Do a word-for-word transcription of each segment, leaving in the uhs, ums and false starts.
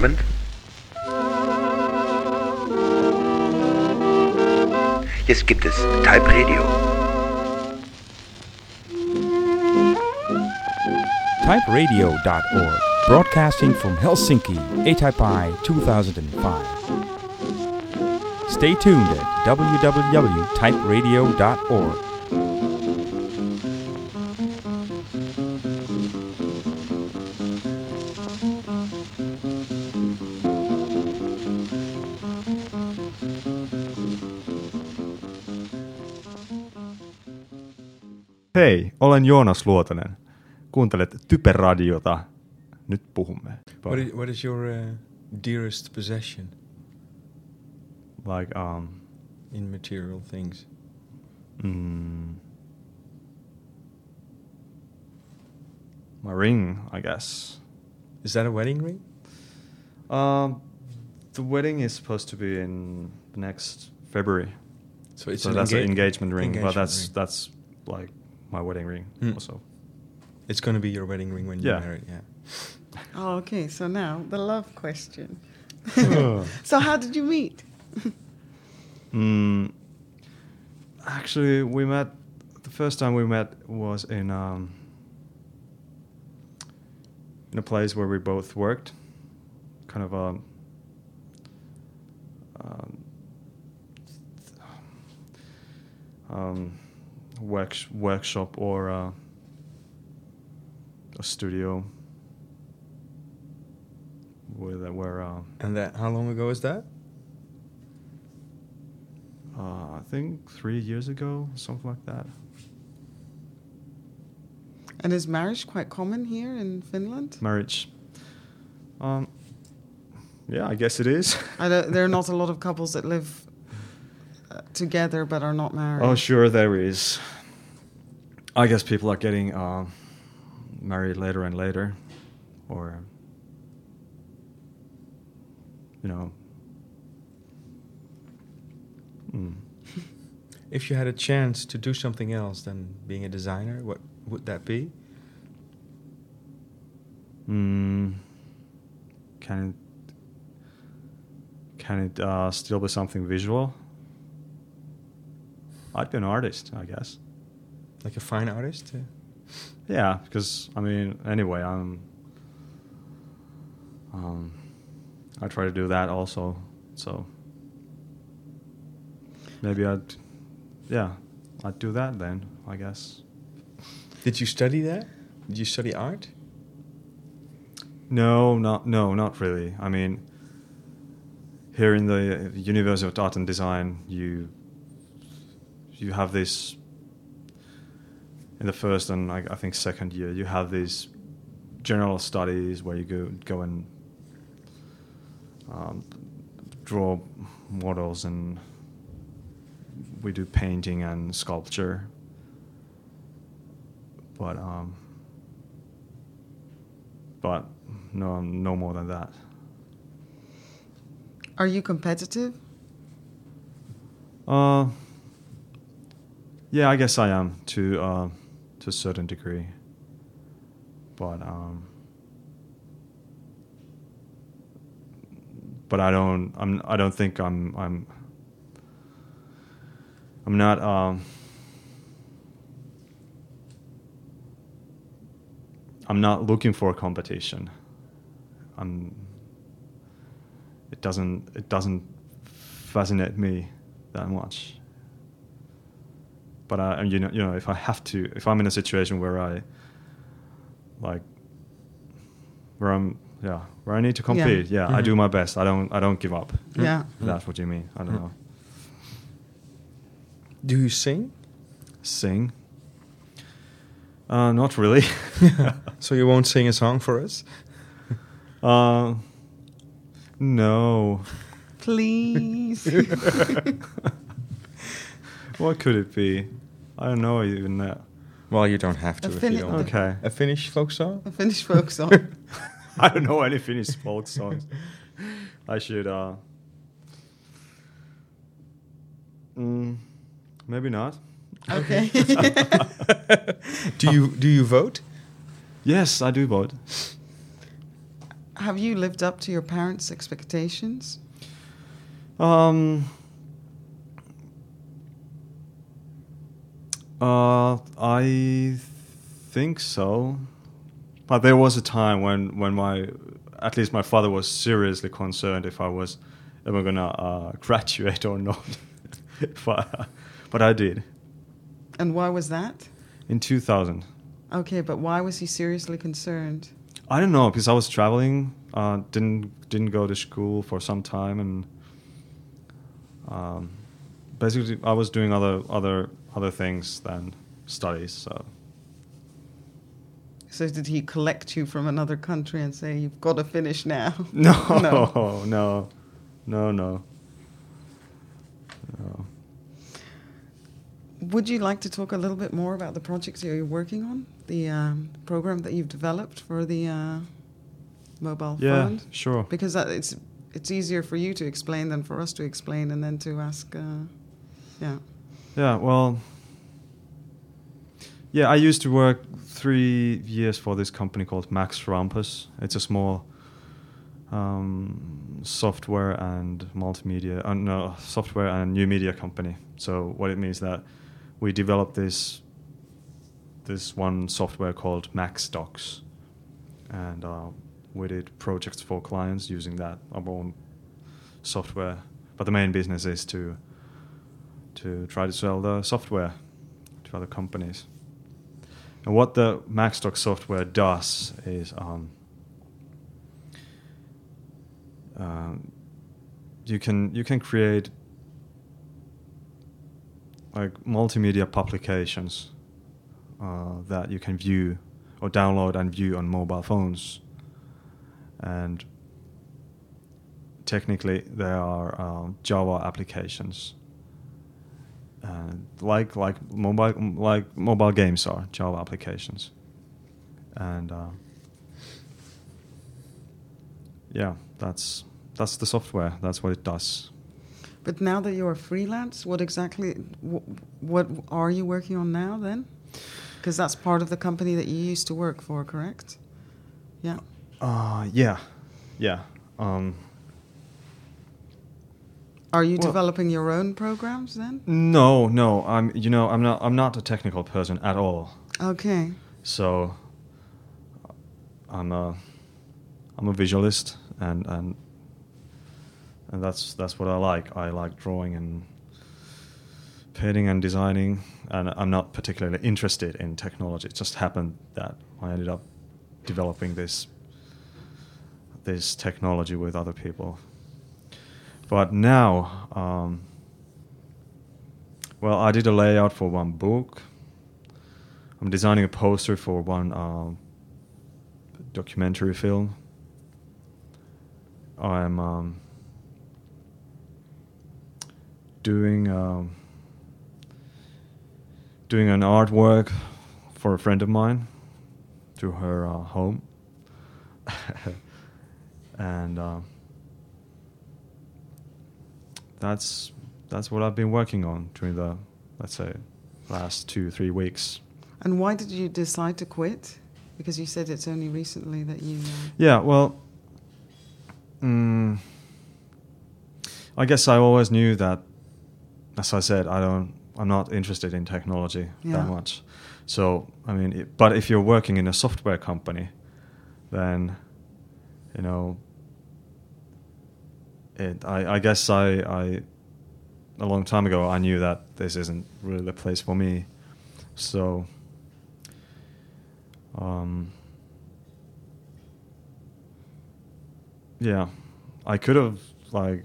seventh. Jetzt gibt es Type Radio. type radio dot org, broadcasting from Helsinki, A-Type two thousand five. Stay tuned at w w w dot type radio dot org. Hei, olen Joonas Luotonen. Kuuntelet Typeradiota. Nyt puhumme. What is, what is your uh, dearest possession? Like, um... in material things? Mm, my ring, I guess. Is that a wedding ring? Um, the wedding is supposed to be in the next February. So it's so an that's enga- an engagement ring, engagement but that's ring. that's like my wedding ring Mm. also. It's going to be your wedding ring when Yeah. you're married, yeah. Oh, okay. So now the love question. So how did you meet? mm, actually, we met. The first time we met was in um, in a place where we both worked, kind of a um, um, work workshop or a, a studio. Where, where uh, And that, how long ago is that? uh, I think three years ago, something like that. And is marriage quite common here in Finland? Marriage. Um, yeah, I guess it is. I don't, there are not a lot of couples that live uh, together but are not married. Oh, sure, there is. I guess people are getting uh, married later and later, or you know. Mm. If you had a chance to do something else than being a designer, what would that be? Mm. Can it can it uh, still be something visual? I'd be an artist, I guess. Like a fine artist? Yeah. Yeah, because I mean, anyway, I'm. Um, I try to do that also, so maybe I'd, yeah, I'd do that then, I guess. Did you study that? Did you study art? No, not no, not really. I mean, here in the University of Art and Design, you you have this. In the first and I, I think second year, you have these general studies where you go go and um, draw models, and we do painting and sculpture. But um, but no, no more than that. Are you competitive? Uh, yeah, I guess I am to uh, to a certain degree, but um, but I don't. I'm. I don't think I'm. I'm. I'm not. Um, I'm not looking for a competition. I'm. It doesn't. It doesn't fascinate me that much. But I, you know, you know, if I have to, if I'm in a situation where I, like, where I'm, yeah, where I need to compete, yeah, yeah mm-hmm. I do my best. I don't, I don't give up. Yeah, if that's what you mean. I don't mm-hmm. know. Do you sing? Sing? Uh, not really. So you won't sing a song for us? uh, no. Please. What could it be? I don't know even that. Well, you don't have to A if Fin- you don't. Okay. A Finnish folk song? A Finnish folk song. I don't know any Finnish folk songs. I should, uh... Mm, maybe not. Okay. do you do you vote? Yes, I do vote. Have you lived up to your parents' expectations? Um, uh, I think so. But there was a time when, when my, at least my father was seriously concerned if I was ever going to uh, graduate or not. but, but I did. And why was that? In two thousand. Okay, but why was he seriously concerned? I don't know, because I was traveling, uh, didn't didn't go to school for some time, and um, basically I was doing other other other things than studies. So. So did he collect you from another country and say, you've got to finish now? No, no, no, no, no. no. Would you like to talk a little bit more about the projects you're working on? The um, program that you've developed for the uh, mobile yeah, phone? Yeah, sure. Because that, it's it's easier for you to explain than for us to explain and then to ask, uh, yeah. Yeah, well, yeah, I used to work three years for this company called Max Rampus. It's a small um, software and multimedia, uh, no, software and new media company. So what it means that we developed this this one software called Max Docs, and uh, we did projects for clients using that our own software. But the main business is to to try to sell the software to other companies. And what the Max Docs software does is um, uh, you can you can create like multimedia publications uh, that you can view or download and view on mobile phones. And technically, they are um, Java applications, and like like mobile like mobile games are Java applications. And uh, yeah, that's that's the software. That's what it does. But now that you're freelance, what exactly, wh- what are you working on now then? Because that's part of the company that you used to work for, correct? Yeah. Uh, yeah, yeah. Um, Are you well, developing your own programs then? No, no. I'm, you know, I'm not. I'm not a technical person at all. Okay. So, I'm a, I'm a visualist, and and. And that's that's what I like. I like drawing and painting and designing, and I'm not particularly interested in technology. It just happened that I ended up developing this this technology with other people. But now, um, well, I did a layout for one book. I'm designing a poster for one uh, documentary film. I'm um, doing um, doing an artwork for a friend of mine to her uh, home, and uh, that's that's what I've been working on during the, let's say, last two three weeks. And why did you decide to quit? Because you said it's only recently that you. Uh... Yeah, well, um, I guess I always knew that. As I said, I don't. I'm not interested in technology yeah. that much. So I mean, it, but if you're working in a software company, then, you know, it. I, I guess I, I, a long time ago, I knew that this isn't really the place for me. So, um, yeah, I could have like.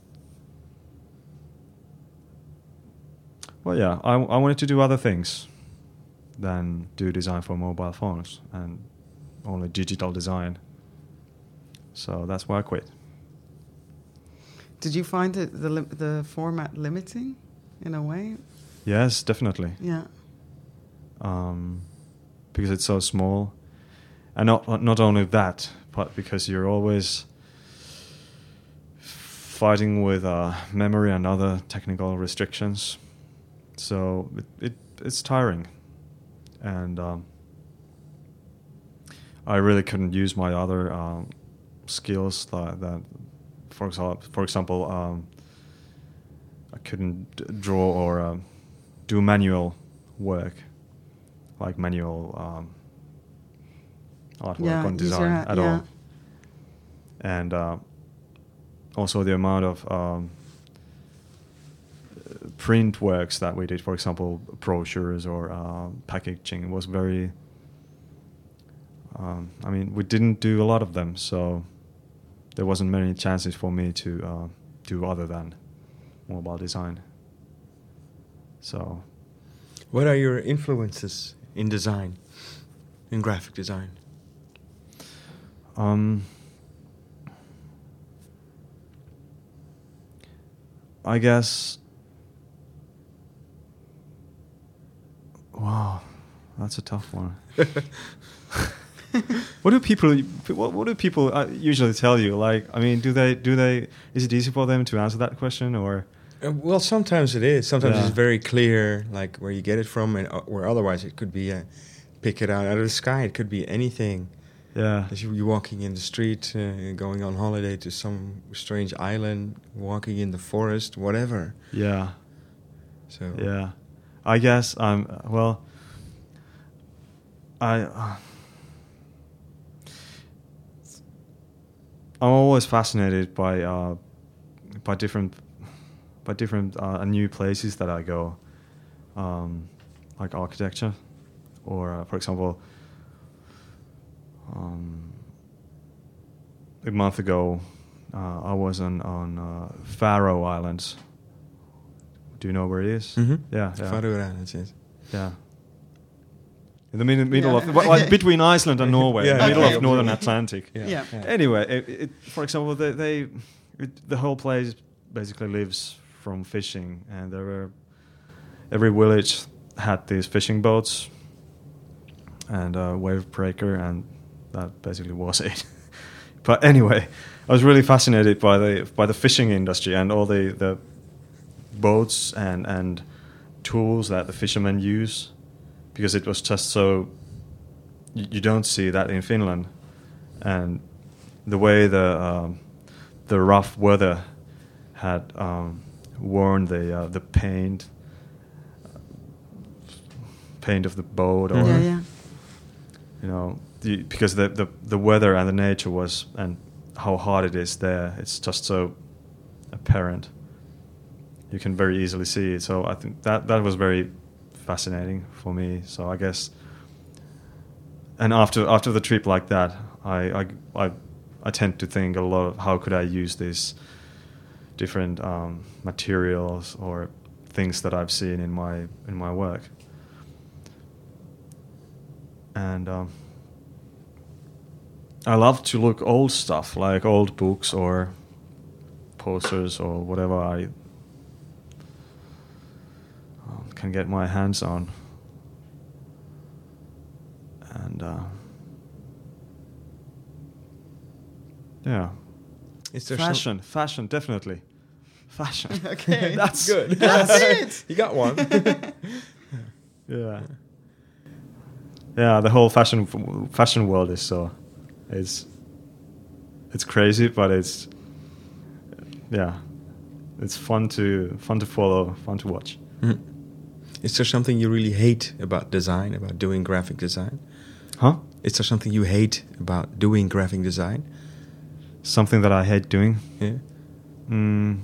Well, yeah, I, I wanted to do other things than do design for mobile phones and only digital design. So that's why I quit. Did you find it the li- the format limiting in a way? Yes, definitely. Yeah. Um, because it's so small, and not not only that, but because you're always fighting with uh, memory and other technical restrictions. So it, it it's tiring, and um, I really couldn't use my other um, skills that, that for example, for example, um, I couldn't d- draw or um, do manual work, like manual um, artwork Yeah, on use your design ha- at yeah. all. And uh, also the amount of um, print works that we did, for example, brochures or uh, packaging, was very. Um, I mean, we didn't do a lot of them, so there wasn't many chances for me to uh, do other than mobile design. So, What are your influences in design, in graphic design? um, I guess. Wow, that's a tough one. What do people? What, what do people uh, usually tell you? Like, I mean, do they? Do they? Is it easy for them to answer that question, or? Uh, well, sometimes it is. Sometimes Yeah. it's very clear, like where you get it from, and uh, where otherwise it could be a pick it out out of the sky. It could be anything. Yeah. As you, you're walking in the street, uh, going on holiday to some strange island, walking in the forest, whatever. Yeah. So Yeah. I guess I'm. Well. I. Uh, I'm always fascinated by uh, by different by different uh, new places that I go, um, like architecture, or uh, for example, um, a month ago, uh, I was on on uh, Faroe Islands. Do you know where it is? Mhm. Yeah, yeah, Faroe Islands, yes. yeah. In the middle, middle Yeah. of well, like between Iceland and Norway, Yeah. in the middle Okay. of Northern Atlantic. Yeah. Anyway, it, it, for example, they, they it, the whole place basically lives from fishing, and there were every village had these fishing boats and a wave breaker, and that basically was it. But anyway, I was really fascinated by the by the fishing industry and all the, the boats and and tools that the fishermen use, because it was just so you, you don't see that in Finland, and the way the um, the rough weather had um, worn the uh, the paint paint of the boat, or Yeah, yeah. you know, the, because the, the the weather and the nature was, and how hard it is there, it's just so apparent. You can very easily see it. So I think that that was very fascinating for me. So I guess, and after after the trip like that, I I I, I tend to think a lot of how could I use these different um, materials or things that I've seen in my in my work. And um, I love to look old stuff, like old books or posters or whatever I um, can get my hands on. And uh, yeah, Is there fashion, fashion, definitely, fashion. Okay. That's good. That's it. You got one. Yeah. Yeah, the whole fashion fashion world is so, it's it's crazy, but it's yeah, it's fun to fun to follow, fun to watch. Mhm. Is there something you really hate about design, about doing graphic design? Huh? Is there something you hate about doing graphic design? Something that I hate doing. Yeah. Mm.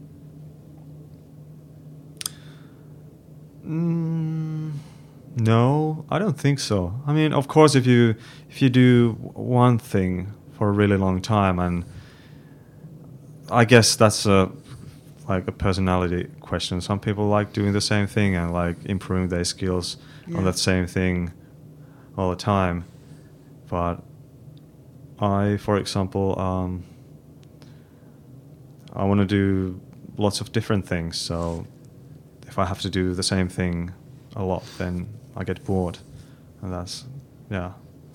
Mm, no, I don't think so. I mean, of course, if you if you do one thing for a really long time, and I guess that's a like a personality question. Some people like doing the same thing and like improving their skills Yeah. on that same thing all the time. But I, for example, um, I want to do lots of different things. So if I have to do the same thing a lot, then I get bored, and that's yeah.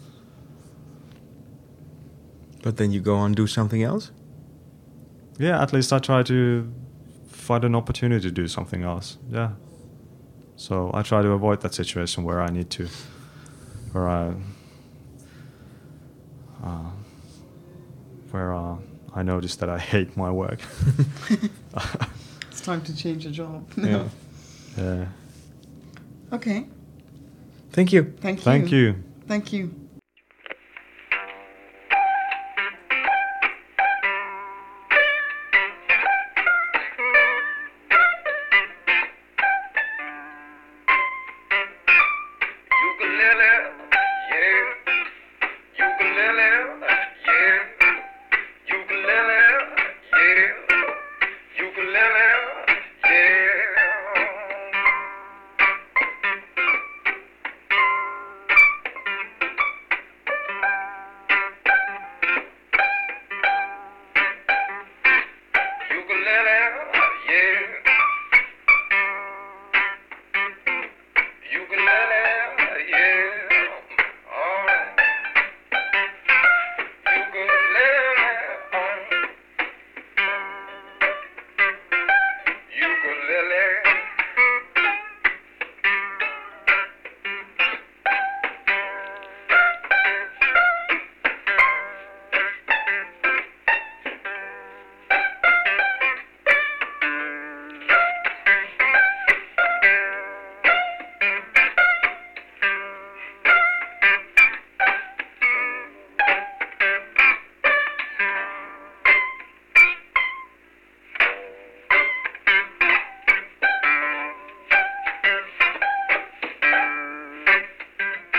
But then you go on and do something else? Yeah, at least I try to find an opportunity to do something else. Yeah. So I try to avoid that situation where I need to, where I, uh, where uh, I noticed that I hate my work. It's time to change your job. Yeah. Yeah. Okay. Thank you. Thank you. Thank you. Thank you. Ukulele, yeah. Ukulele, yeah. Ukulele, yeah. Ukulele, yeah. Ukulele, yeah. Ukulele, yeah. All right. Ukulele, um. Ukulele.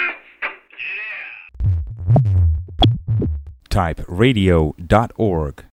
type radio dot org.